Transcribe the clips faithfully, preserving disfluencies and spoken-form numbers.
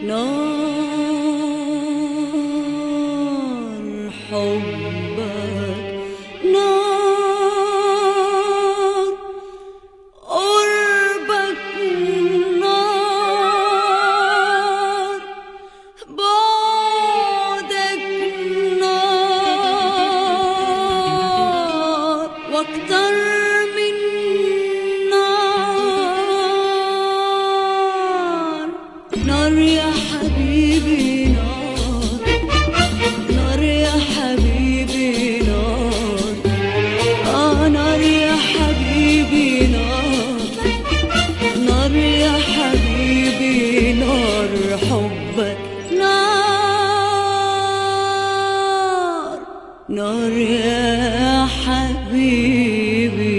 نار حبك نار قربك نار بعدك نار واكتر من نار نار يا حبيبي نار نار يا حبيبي نار آه نار يا حبيبي نار نار يا حبيبي نار حبك نار نار يا حبيبي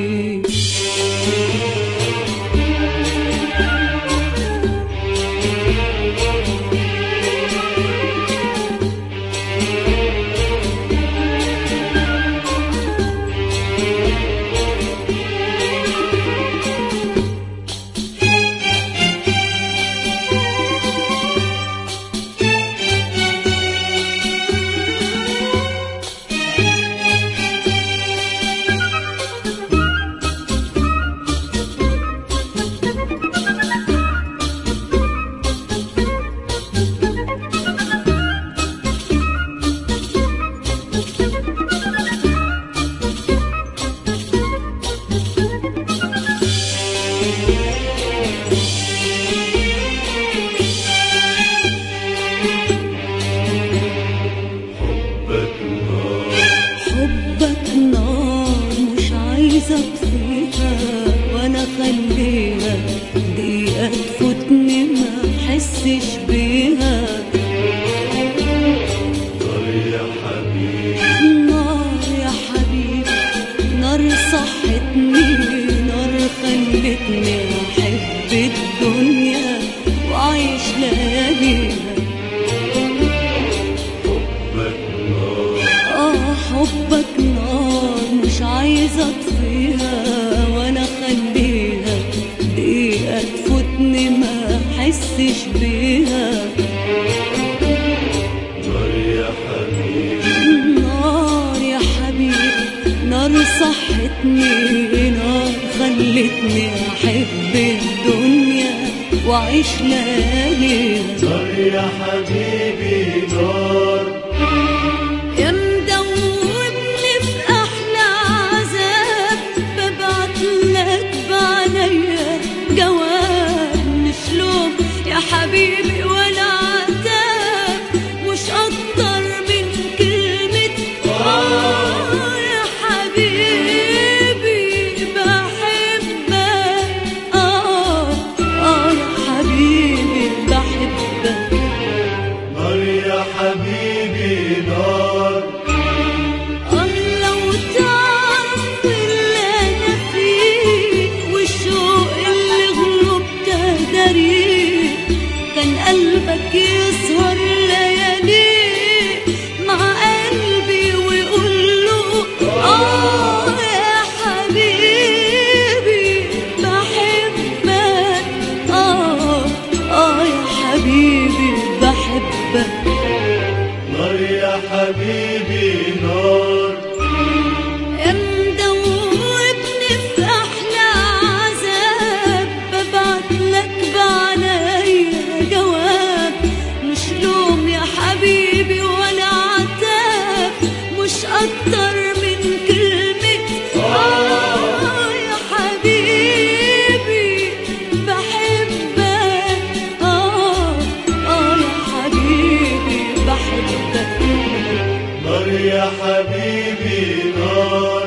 حبك نار مش عايزة أطفيها وأنا أخليها دقيقة تفوتني ما أحسش بيها. نار يا حبيبي نار يا حبيبي نار صحتني نار خلتني أحب الدنيا وأعيش لياليها. حبك نار مش عايزة أطفيها وأنا أخليها دقيقة تفوتني ما أحسش بيها. نار يا حبيبي نار يا حبيبي نار صحتني نار خلتني أحب الدنيا وأعيش لياليها. نار يا حبيبي نار يا مدوبني في أحلى عذاب ببعتلك بعينيا جواب مش لوم يا حبيبي ولا عتاب مش أكتر من كلمة آه يا حبيبي بحبك. آه آه يا حبيبي بحبك. نار يا حبيبي نار الله وتعرف اللي أنا فيه والشوق اللي غلبت داريه كان قلبك يسهر لياليه مع قلبي ويقول له آه يا حبيبي بحبك. آه آه يا حبيبي بحبك. نار يا حبيبي نار يا مدوبني في أحلى عذاب ببعتلك بعينيا جواب مش لوم يا حبيبي ولا عتاب مش أكتر من كلمة آه يا حبيبي بحبك. آه آه يا حبيبي بحبك. نار يا حبيبي نار